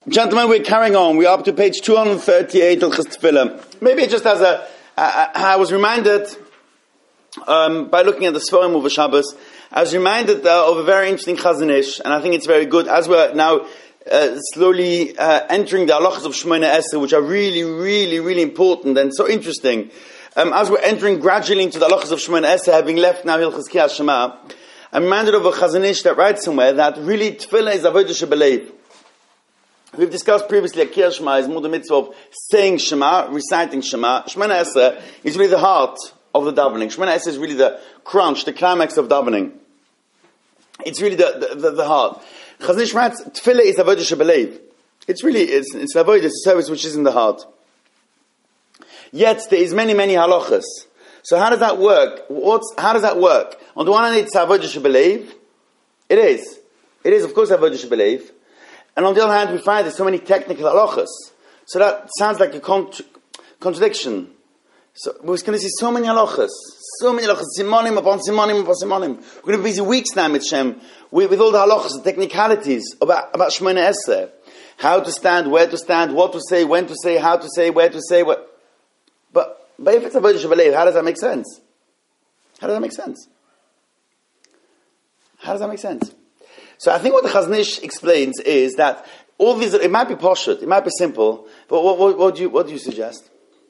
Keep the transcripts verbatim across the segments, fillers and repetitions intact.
Gentlemen, we're carrying on. We're up to page two hundred thirty-eight of Tefillah. Maybe just as a, I, I was reminded, um, by looking at the Sforim of Shabbos, I was reminded uh, of a very interesting Chazon Ish, and I think it's very good, as we're now uh, slowly uh, entering the halachas of Shemoneh Esrei, which are really, really, really important and so interesting. Um, as we're entering gradually into the halachas of Shemoneh Esrei, having left now Hilchos Kriyas Shema, I'm reminded of a Chazon Ish that writes somewhere that really Tefillah is avodah shebelev. We've discussed previously that Kriyas Shema is more the mitzvah of saying Shema, reciting Shema. Shemoneh Esrei is really the heart of the davening. Shemoneh Esrei is really the crunch, the climax of davening. It's really the the, the, the heart. Chazon Ish writes, Tefillah is avodah shebelev. It's really, it's, it's avodah, it's a service which is in the heart. Yet there is many, many halachas. So how does that work? What's, how does that work? On the one hand, it's avodah shebelev. It is. It is, of course, avodah shebelev. And on the other hand, we find there's so many technical halachas. So that sounds like a contra- contradiction. So we're going to see so many halachas. So many halachas. Simonim upon simonim upon simonim. We're going to be busy weeks now, Mitzshem, with, with all the halachas, the technicalities about, about Shemoneh Esrei. How to stand, where to stand, what to say, when to say, how to say, where to say, what. But, but if it's avodah shebelev, how does that make sense? How does that make sense? How does that make sense? So I think what the Chazon Ish explains is that all these, it might be poshut, it might be simple, but what, what, what do you what do you suggest?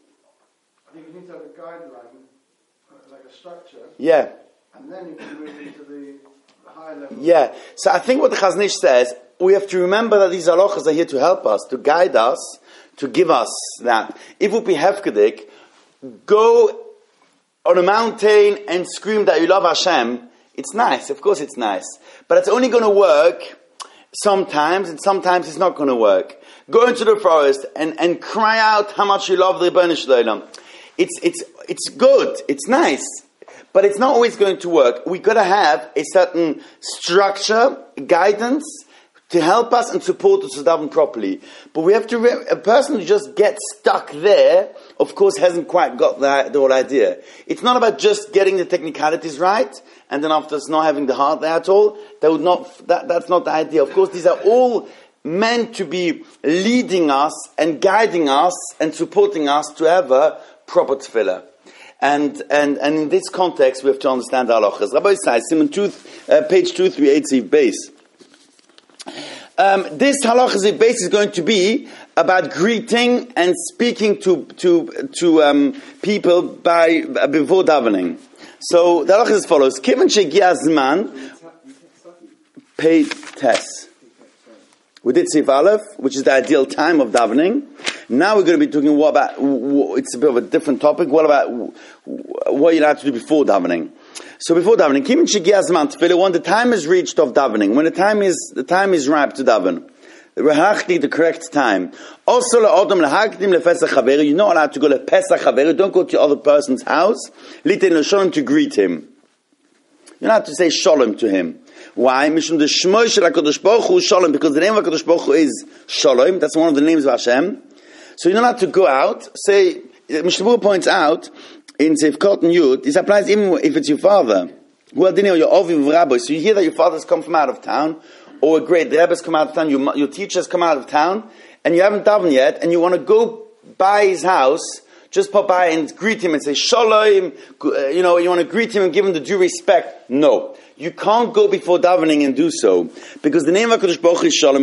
I think you need to have a guideline, like a structure. Yeah. And then you can move into the higher level. Yeah. So I think what the Chazon Ish says, we have to remember that these halachas are here to help us, to guide us, to give us that. If we be hefkedik, go on a mountain and scream that you love Hashem. It's nice, of course it's nice. But it's only going to work sometimes, and sometimes it's not going to work. Go into the forest and, and cry out how much you love the Rebbeinu Shalom. It's, it's, it's good, it's nice, but it's not always going to work. We've got to have a certain structure, guidance, to help us and support us to daven properly. But we have to, re- a person who just gets stuck there, of course, hasn't quite got the, the whole idea. It's not about just getting the technicalities right, and then after not having the heart there at all. That would not, that, that's not the idea. Of course, these are all meant to be leading us and guiding us and supporting us to have a proper tefillah. And, and, and in this context, we have to understand the halachas. Rabbi says, Simon two, uh, page two three eight, base. Um, this halachas base is going to be about greeting and speaking to to to um, people by uh, before davening. So the halachas is as follows: Kivan shegia zman, pay tes. We did Sif Aleph, which is the ideal time of davening. Now we're going to be talking what about. It's a bit of a different topic. What about what you're allowed to do before davening? So before davening, Kimin shegia zman tefillah, when the time is reached of davening, when the time is the time is ripe to daven, the correct time. Also, you're not allowed to go to Pesach Chaveru. Don't go to the other person's house. To greet him. You're not allowed to say shalom to him. Why? Because the name of HaKadosh Baruch Hu is Shalom. That's one of the names of Hashem. So you're not allowed to go out. Say, Mishnah Berurah points out in Sefkot and Yud, this applies even if it's your father. Who are your Oviv Rabbi. So you hear that your father's come from out of town, or a great Rebbe's come out of town, your, your teacher's come out of town, and you haven't davened yet, and you want to go by his house, just pop by and greet him and say Shalom, you know, you want to greet him and give him the due respect. No. You can't go before davening and do so. Because the name of HaKadosh Baruch Hu is Shalom.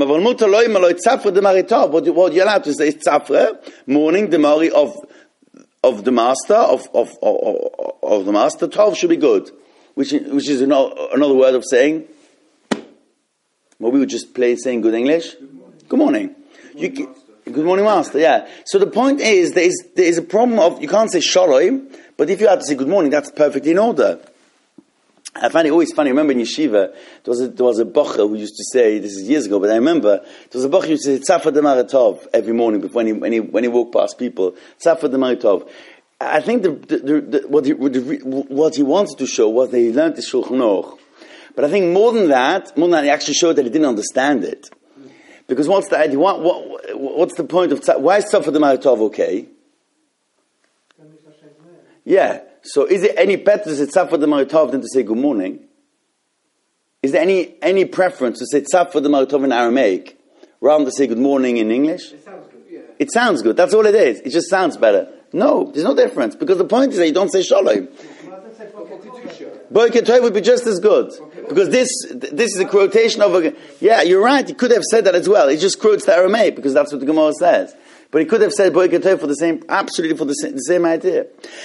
What you're allowed to say is Tzafra, morning, the Mari of of the master, of, of, of, of the master. Tov should be good. Which, which is another word of saying, what we would just play saying good English. Good morning. Good morning. Good morning, you, good morning master, yeah. So the point is, there is, there is a problem of, you can't say Shalom, but if you have to say good morning, that's perfectly in order. I find it always funny. I remember in yeshiva, there was a, there was a bocher who used to say, this is years ago, but I remember, there was a bocher who used to say, Tzafar Demar Tov, every morning before when he, when he, when he walked past people. Tzafar Demar Tov. I think the, the, the, the, what, he, what he wanted to show was that he learned the Shulchan Aruch. But I think more than that, more than that, he actually showed that he didn't understand it. Because what's the idea? What, what, what's the point of, why is Tzafar Demar Tov okay? Yeah. So is it any better to say Tzafar Demar Tov than to say good morning? Is there any any preference to say Tzafar Demar Tov in Aramaic rather than to say good morning in English? It sounds good, yeah. It sounds good. That's all it is. It just sounds better. No, there's no difference. Because the point is that you don't say shalom. Boker Tov would be just as good. Because this this is a quotation of a... Yeah, you're right. He could have said that as well. He just quotes the Aramaic because that's what the Gemara says. But he could have said Boker Tov for the same, absolutely for the same, the same idea.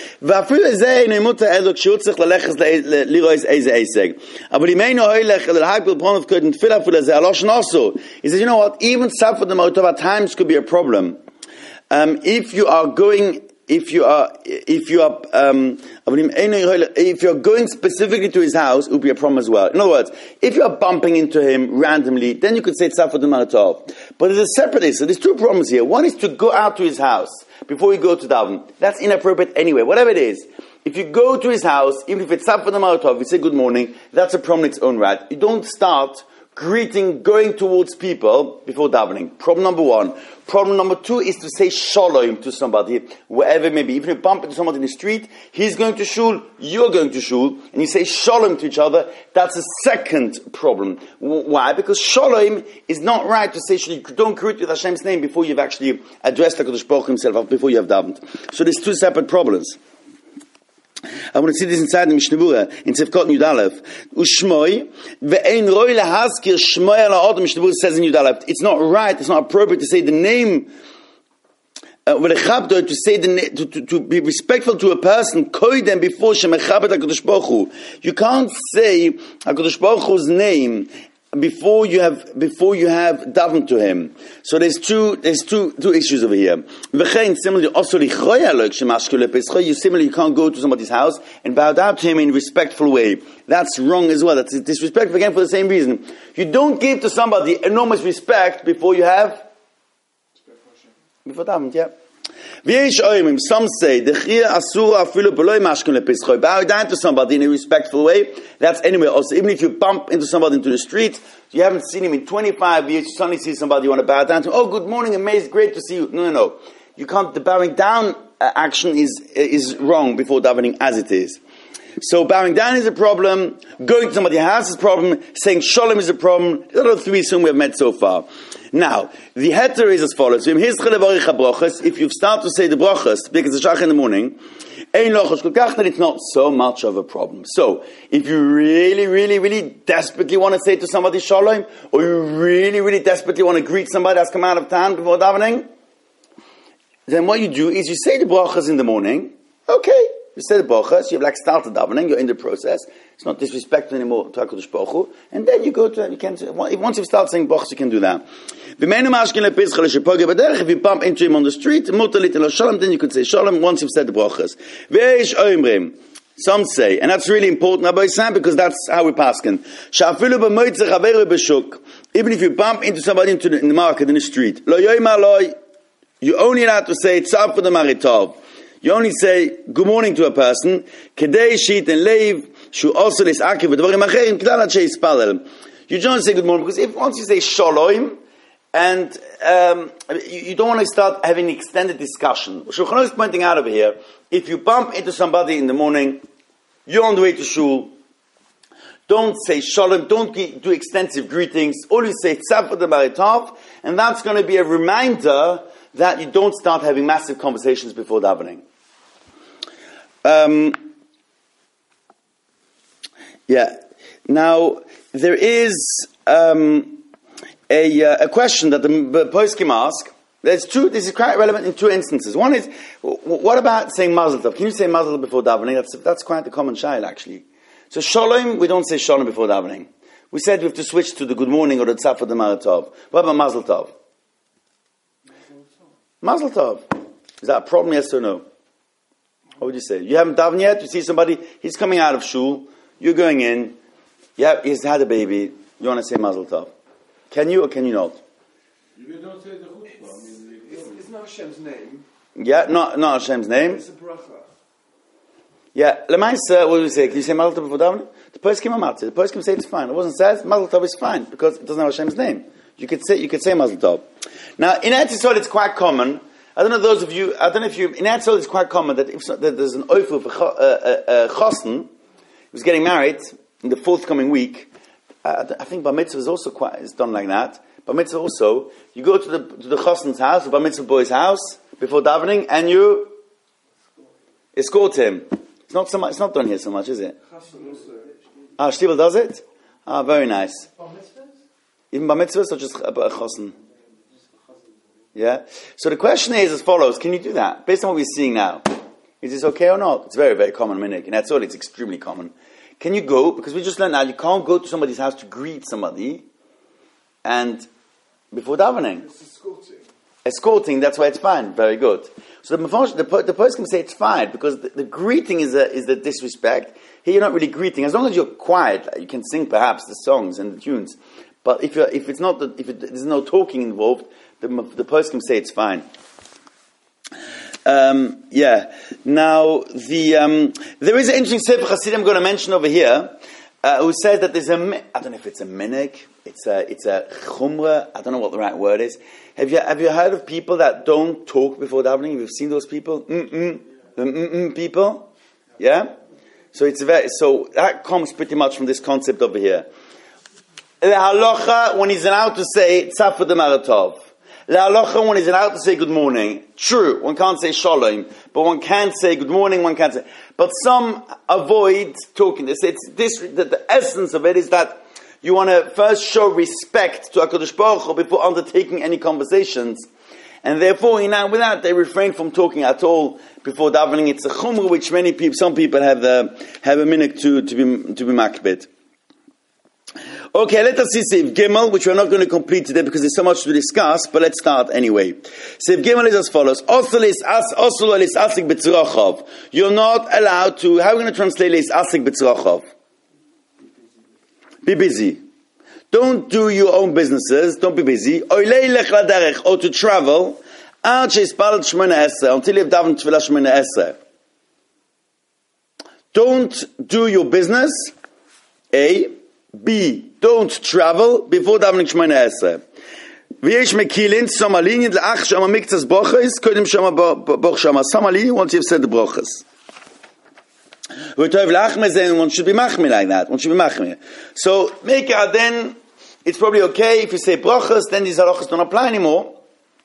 He says, you know what? Even Safad the Motov at times could be a problem. Um, if you are going... If you are, if you are, um, if you are going specifically to his house, it would be a problem as well. In other words, if you are bumping into him randomly, then you could say tzafot maratov. But there's a separate issue. There's two problems here. One is to go out to his house before you go to daven. That's inappropriate anyway. Whatever it is, if you go to his house, even if it's tzafot maratov, you say good morning. That's a problem in its own right. You don't start greeting, going towards people before davening. Problem number one. Problem number two is to say shalom to somebody, wherever it may be. Even if you bump into somebody in the street, he's going to shul, you're going to shul, and you say shalom to each other, that's a second problem. Why? Because shalom is not right to say, you don't greet with Hashem's name before you've actually addressed HaKadosh Baruch Hu himself, before you have davened. So there's two separate problems. I want to see this inside the Mishnah Berurah in Tzivkot Yud Aleph. Ushmoi ve'ein roi lehaskir shmoi ala adam. Mishnah Berurah says in Yud Aleph, it's not right, it's not appropriate to say the name, uh, to say the na- to, to, to be respectful to a person koidem before shemechabet HaKadosh Baruch Hu. You can't say HaKadosh Baruch Hu's name before you have before you have davened to him. So there's two there's two two issues over here. Similarly, also you similarly you can't go to somebody's house and bow down to him in a respectful way. That's wrong as well. That's disrespectful again for the same reason. You don't give to somebody enormous respect before you have before davened. Yeah. Some say bow down to somebody in a respectful way. That's anyway. Also, even if you bump into somebody into the street, you haven't seen him in twenty-five years. You suddenly see somebody you want to bow down to. Oh, good morning, amazing, great to see you. No, no, no. You can't. The bowing down uh, action is is wrong before davening, as it is. So bowing down is a problem. Going to somebody's house is a problem. Saying shalom is a problem. These are the three some we have met so far. Now, the heter is as follows. If you start to say the brachas, because it's shach in the morning, then it's not so much of a problem. So, if you really, really, really desperately want to say to somebody shalom, or you really, really desperately want to greet somebody that's come out of town before davening, then what you do is you say the brachas in the morning. Okay. You say the brachas, you've like started davening, you're in the process. It's not disrespectful anymore to HaKadosh Baruch Hu. And then you go to, you can, once you start saying brachas, you can do that. If you bump into him on the street, then you could say shalom once you've said the brachas. Some say, and that's really important, Rabbi Sam, because that's how we paskin. Even if you bump into somebody into the, in the market, in the street, you're only allowed to say tzaf for the maritov. You only say good morning to a person. Kedei shit and leiv shu also lis akiv v'dvarim acherim k'dal ad sheyispalel. You don't say good morning because if once you say shalom and um, you, you don't want to start having an extended discussion. Shulchan Aruch is pointing out over here: if you bump into somebody in the morning, you're on the way to shul. Don't say shalom. Don't do extensive greetings. All you say tzaf for the maritov, and that's going to be a reminder that you don't start having massive conversations before davening. Um, yeah. Now there is um, a uh, a question that the, the poskim ask. There's two. This is quite relevant in two instances. One is, what about saying Mazel Tov? Can you say Mazel Tov before davening? That's that's quite a common shayla actually. So shalom, we don't say shalom before davening. We said we have to switch to the good morning or the tzaf or the maratov. What about Mazel Tov? Mazel Tov. Is that a problem, yes or no? What would you say? You haven't davened yet, you see somebody, he's coming out of shul, you're going in, yeah, he's had a baby, you want to say Mazel Tov. Can you or can you not? You don't say the chutzpah. I mean, it's, it's not Hashem's name. Yeah, not, not Hashem's name. It's a bracha. Yeah, Lemaisa, what do you say? Can you say Mazel Tov before davening? The poskim amatzi. The poskim say it's fine. It wasn't said, Mazel Tov is fine, because it doesn't have Hashem's name. You could say, you could say Mazel Tov. Now, in Eretz Yisrael, it's quite common. I don't know those of you, I don't know if you, in Eretz Yisrael, it's quite common that if so, that there's an oifu for uh, uh, chosn, who's getting married in the forthcoming week. Uh, I think Bar Mitzvah is also quite, is done like that. Bar mitzvah also, you go to the to the chassan's house, the bar mitzvah boy's house, before davening, and you escort him. It's not so much, it's not done here so much, is it? Ah, Shtiebel does it? Ah, very nice. Even bar mitzvahs or just a, a chassan? Yeah? So the question is as follows, can you do that? Based on what we're seeing now, is this okay or not? It's very, very common, minik, and that's all, it's extremely common. Can you go, because we just learned now, you can't go to somebody's house to greet somebody, and before davening. It's escorting. Escorting, that's why it's fine. Very good. So the the, the person can say it's fine because the, the greeting is a, is the disrespect. Here you're not really greeting. As long as you're quiet, you can sing perhaps the songs and the tunes. But if you're, if it's not the, if it, there's no talking involved, the the person can say it's fine. Um, yeah. Now the um, there is an interesting Sefer Chassidim I'm going to mention over here, uh, who says that there's a I don't know if it's a minig, it's a it's a chumrah. I don't know what the right word is. Have you have you heard of people that don't talk before davening? You've seen those people, mm-mm, the mm-mm people, yeah. So it's very so that comes pretty much from this concept over here. Le halacha when he's allowed to say tzafud maratov. Le halacha when he's allowed to say good morning. True, one can't say shalom, but one can say good morning. One can say, but some avoid talking. This it's this the, the essence of it is that you want to first show respect to HaKadosh Baruch Hu before undertaking any conversations. And therefore, you know, without they refrain from talking at all before davening. It's a chumrah which many people, some people have uh, have a minute to, to be to be makbid. Okay, let us see Seif Gimel, which we're not going to complete today because there's so much to discuss, but let's start anyway. Seif Gimel is as follows. You're not allowed to, how are we going to translate Lis Asik B'tzrachov? Be busy. Don't do your own businesses. Don't be busy. Or to travel until you've davened Tefillah Shemona Esrei. Don't do your business. A. B. Don't travel before davening Shemona Esrei. V'yesh mekilin somalin l'ach shama miktzas brochas kodim shama boch shama somalin once you've said the brochas. One should be machmi like that. One should be machmi. So, make it then, it's probably okay if you say brachas, then these halachas don't apply anymore.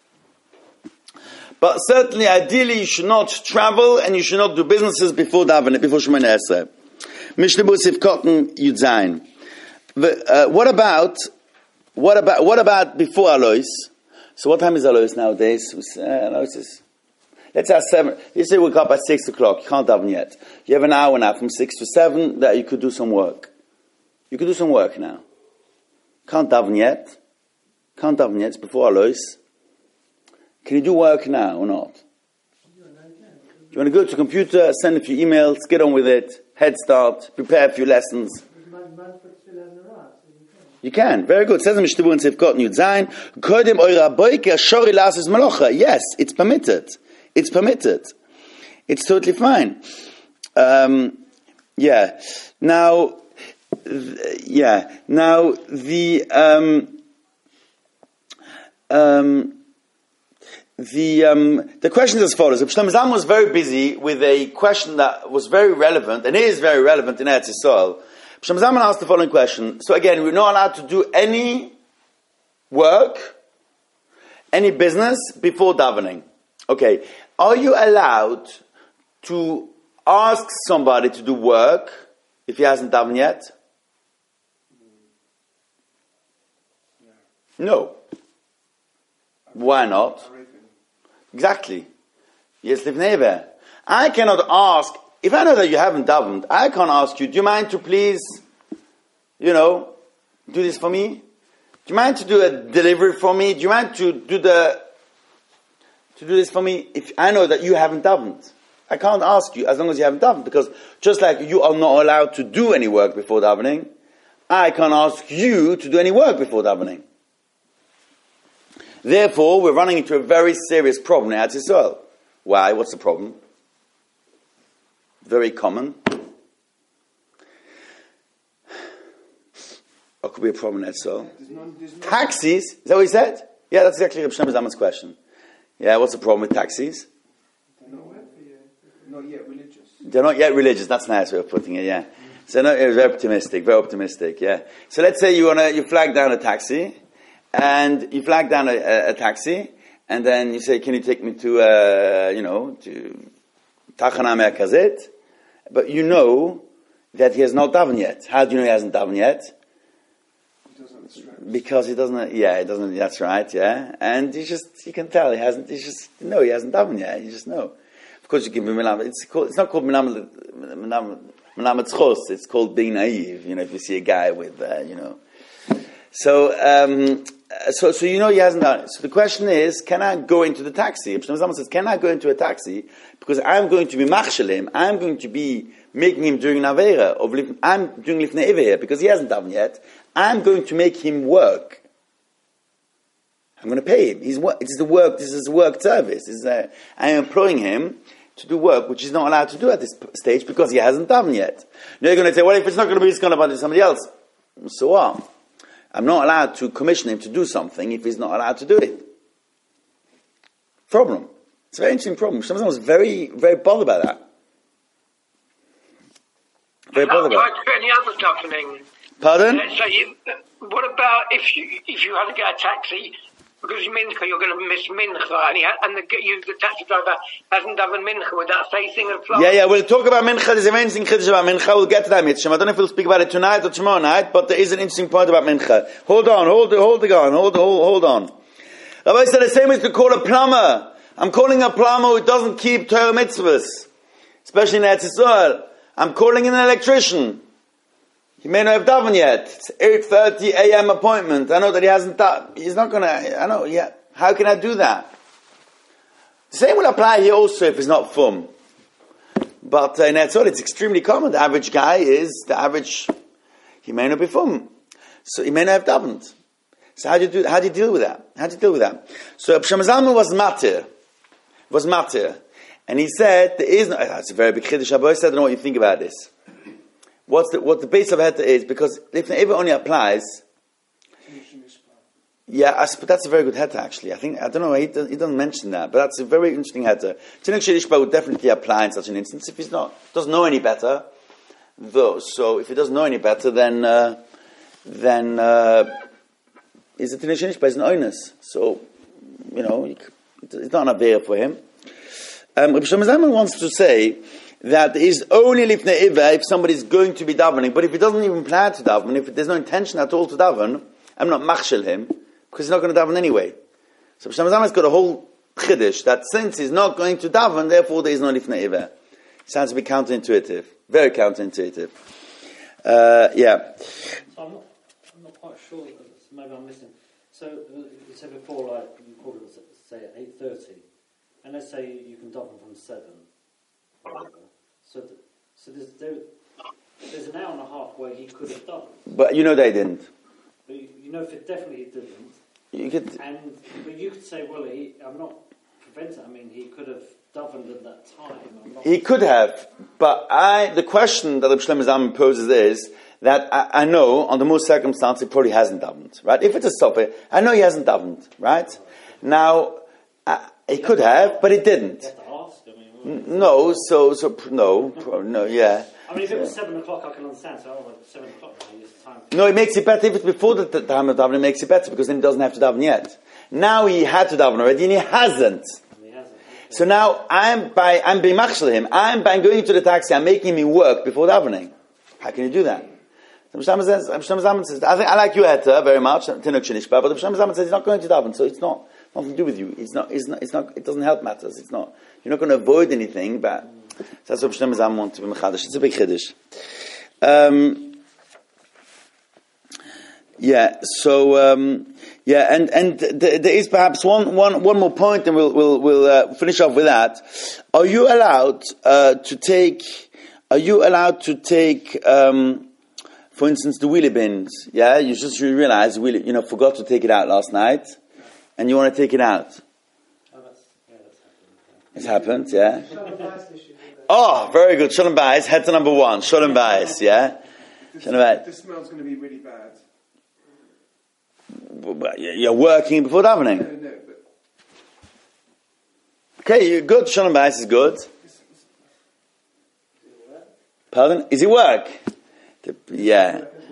But certainly, ideally, you should not travel and you should not do businesses before davening, before Shemona Esrei. Mishnah B'Sif Cotton Yud Zayin. What about, what about, what about before Alois? So, what time is Alois nowadays? Uh, Alois is. Let's say seven. You say wake up at six o'clock. You can't daven yet. You have an hour now from six to seven that you could do some work. You could do some work now. Can't daven yet. Can't daven yet. It's before Alois. Can you do work now or not? Do you want to go to the computer, send a few emails, get on with it, head start, prepare a few lessons? You can. Very good. Says the Mishnah in Seif Cotton Yud Zayin. Kodim oira boike shori lasis malocha. Yes, it's permitted. It's permitted. It's totally fine. Um, yeah. Now, th- yeah. Now, the, um, um, the, um, the question is as follows. Shlomo Zalman was very busy with a question that was very relevant, and is very relevant in Eretz Yisrael. Shlomo Zalman asked the following question. So again, we're not allowed to do any work, any business before davening. Okay. Are you allowed to ask somebody to do work if he hasn't done yet? No. Why not? Exactly. Yes, Livneve. I cannot ask, if I know that you haven't davened, I can't ask you, do you mind to please, you know, do this for me? Do you mind to do a delivery for me? Do you mind to do the, to do this for me? If I know that you haven't davened, I can't ask you as long as you haven't davened, because just like you are not allowed to do any work before davening, I can't ask you to do any work before davening. Therefore, we're running into a very serious problem in Eretz Yisrael. Why? What's the problem? Very common. What could be a problem in Eretz Yisrael? There's no, there's no taxis? Is that what he said? Yeah, that's exactly Reb Shlomo Zalman's question. Yeah, what's the problem with taxis? They're not, not yet religious. They're not yet religious. That's a nice way of putting it, yeah. So no, it was very optimistic, very optimistic, yeah. So let's say you want to, you flag down a taxi, and you flag down a, a, a taxi, and then you say, "Can you take me to, uh, you know, to Tachana Merkazit?" But you know that he has not davened yet. How do you know he hasn't davened yet? He doesn't stress. Because he doesn't. Yeah, he doesn't. That's right. Yeah, and you just you can tell he hasn't. You just no, he hasn't davened yet. You just know. Of course, you give him minam. It's called. It's not called minam minam minam tzchos. It's called being naive. You know, if you see a guy with, uh, you know. So, um, so, so you know he hasn't done it. So the question is, can I go into the taxi? If someone says, can I go into a taxi? Because I'm going to be machshalim. I'm going to be making him doing an avera of lif- I'm doing lifnei eva here because he hasn't done yet. I'm going to make him work. I'm going to pay him. He's work. This is the work. This is a work service. This is a, I am employing him to do work which he's not allowed to do at this p- stage because he hasn't done yet. Now you're going to say, well, if it's not going to be, it's going to be somebody else. So what? I'm not allowed to commission him to do something if he's not allowed to do it. Problem. It's a very interesting problem. Someone was very, very bothered by that. Very bothered by that. Any other davening? Pardon? Let's say you, what about if you if you had to get a taxi because you mincha, you're going to miss mincha, and, he ha- and the, you, the taxi driver hasn't done mincha. Would that same thing apply? Yeah, yeah. We'll talk about mincha. There's an interesting chiddush about mincha. We'll get to that mitzvah. I don't know if we'll speak about it tonight or tomorrow night, but there is an interesting point about mincha. Hold on, hold, hold it on, hold, hold, hold on. Rabbi said the same as to call a plumber. I'm calling a plumber who doesn't keep Torah mitzvahs, especially in Eretz Yisrael. I'm calling in an electrician. He may not have davened yet. It's eight thirty a.m. appointment. I know that he hasn't done. He's not going to, I know, yeah. How can I do that? The same will apply here also if it's not fum. But uh, in Eretz Yisrael, it's extremely common. The average guy is, the average, he may not be fum. So he may not have davened. So how do you do, how do you deal with that? How do you deal with that? So Absham Zalman was matir. Was matir. And he said, there is no, that's a very big chiddush. Abba said, I don't know what you think about this. What's the, what the base of heta is, because if it only applies, yeah, I, but that's a very good heta actually. I think, I don't know, he doesn't, he doesn't mention that, but that's a very interesting heta. Tinuk Shirishba would definitely apply in such an instance. If he's not, doesn't know any better, though, so if he doesn't know any better, then, uh, then, uh, is the Tinuk Shirishba is an onus. So, you know, it's not an avera for him. Um, Rabbi Shlomo Zalman wants to say that there is only lifnei iva if somebody is going to be davening, but if he doesn't even plan to daven, if there's no intention at all to daven, I'm not machshel him, because he's not going to daven anyway. So Rabbi Shlomo Zalman's got a whole chiddush that since he's not going to daven, therefore there is no lifnei iva. Sounds to be counterintuitive. Very counterintuitive. Uh, yeah. So I'm not, I'm not quite sure, maybe I'm missing. So uh, you said before, like, you called it, say, at eight thirty, and let's say you can daven from seven. So, th- so there's, there, there's an hour and a half where he could have done. But you know they didn't. But you, you know, for definitely he didn't. You could, and but you could say, well, he, I'm not preventing. I mean, he could have davened at that time. I'm not he could have, but I. The question that Rabbi Shlomo Zalman poses is that I, I know under most circumstances he probably hasn't davened. Right? If it's a sofer, I know he hasn't davened. Right? Now I, he could have, but he didn't. You have to ask. I mean, well, No, so so no, no, yeah. I mean, if it was seven o'clock, I can understand. So, oh, well, seven o'clock, now is time. No, it makes it better if it's before the t- time of davening. It makes it better because then he doesn't have to daven yet. Now he had to daven already, and he hasn't. And he hasn't. So now I'm by I'm being machshel him. I'm by going to the taxi. I'm making him work before davening. How can you do that? Rabbi Shlomo says, Rabbi Shlomo Zalman says, I think I like your heta very much. Tinuk Shenishba, but Rabbi Shlomo Zalman says he's not going to daven, so it's not nothing to do with you. It's not. It's not. It's not. It doesn't help matters. It's not. You're not going to avoid anything, but. So that's what Shlomo Zalman wants to be mechadish. It's a big chiddush. Um, yeah. So um, yeah, and and th- there is perhaps one one one more point, and we'll we'll we'll uh, finish off with that. Are you allowed uh, to take? Are you allowed to take? Um, for instance, the wheelie bins. Yeah, you just realize the wheelie, you know, forgot to take it out last night, and you want to take it out. Oh, that's, yeah, that's happened. It's happened, yeah. Oh, very good. Shalom Bayis, head to number one. Shalom Bayis, yeah? Shalom Bayis. The smell's going to be really bad. You're working before davening. No, no, but Okay, you're good. Shalom Bayis is good. Pardon? Is it work? The- Yeah.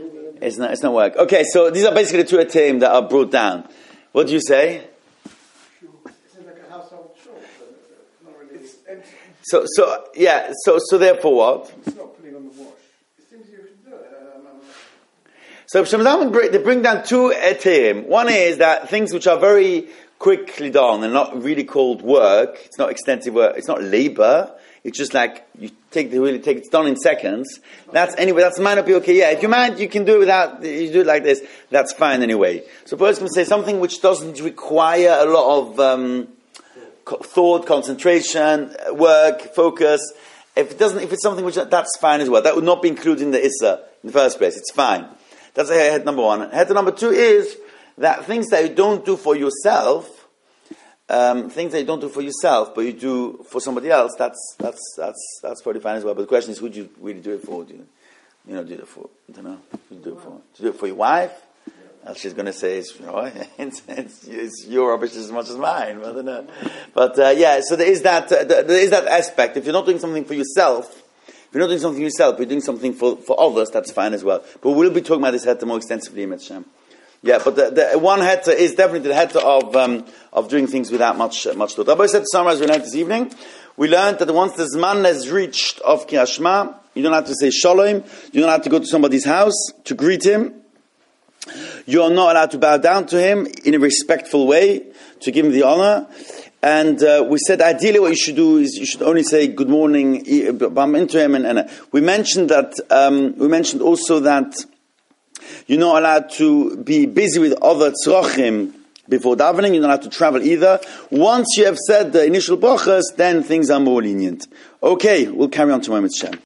It's not, it's not work. Okay, so these are basically the two Atayim that are brought down. What do you say? It's like a household chore, but not really. It's empty. So, so, yeah, so, so therefore what? It's not putting on the wash. It seems you can do it. Um, um, So Shem Zalman bring, they bring down two Atayim. One is that things which are very quickly done and not really called work, it's not extensive work, it's not labor, it's just like you take the really take it's done in seconds. That's anyway, that's might not be okay. Yeah, if you mind, you can do it without you do it like this, that's fine anyway. So a person can say something which doesn't require a lot of um, co- thought, concentration, work, focus. If it doesn't if it's something which that's fine as well. That would not be included in the Issa in the first place. It's fine. That's head number one. Head number two is that things that you don't do for yourself, um, things that you don't do for yourself, but you do for somebody else. That's that's that's that's pretty fine as well. But the question is, who do you really do it for? Do you, you know, do it for? I don't know. Who do you do it for? Do you do it for your wife? Well, she's going to say, it's, you know, it's, it's, it's your rubbish as much as mine. I don't know. But uh, yeah, so there is that uh, there is that aspect. If you're not doing something for yourself. If you're not doing something yourself, you're doing something for, for others, that's fine as well. But we'll be talking about this heta more extensively in Mitzvah. Yeah, but the, the one heta is definitely the heta of um, of doing things without much uh, much thought. Rabbi said to summarize, we learned this evening, we learned that once the Zman has reached of Kriyat Shema, you don't have to say Shalom, you don't have to go to somebody's house to greet him, you are not allowed to bow down to him in a respectful way, to give him the honor. And uh, we said ideally what you should do is you should only say good morning, bump into him. And, and uh, we mentioned that um, we mentioned also that you're not allowed to be busy with other tzrochim before davening. You're not allowed to travel either. Once you have said the initial brachas, then things are more lenient. Okay, we'll carry on tomorrow with Shem.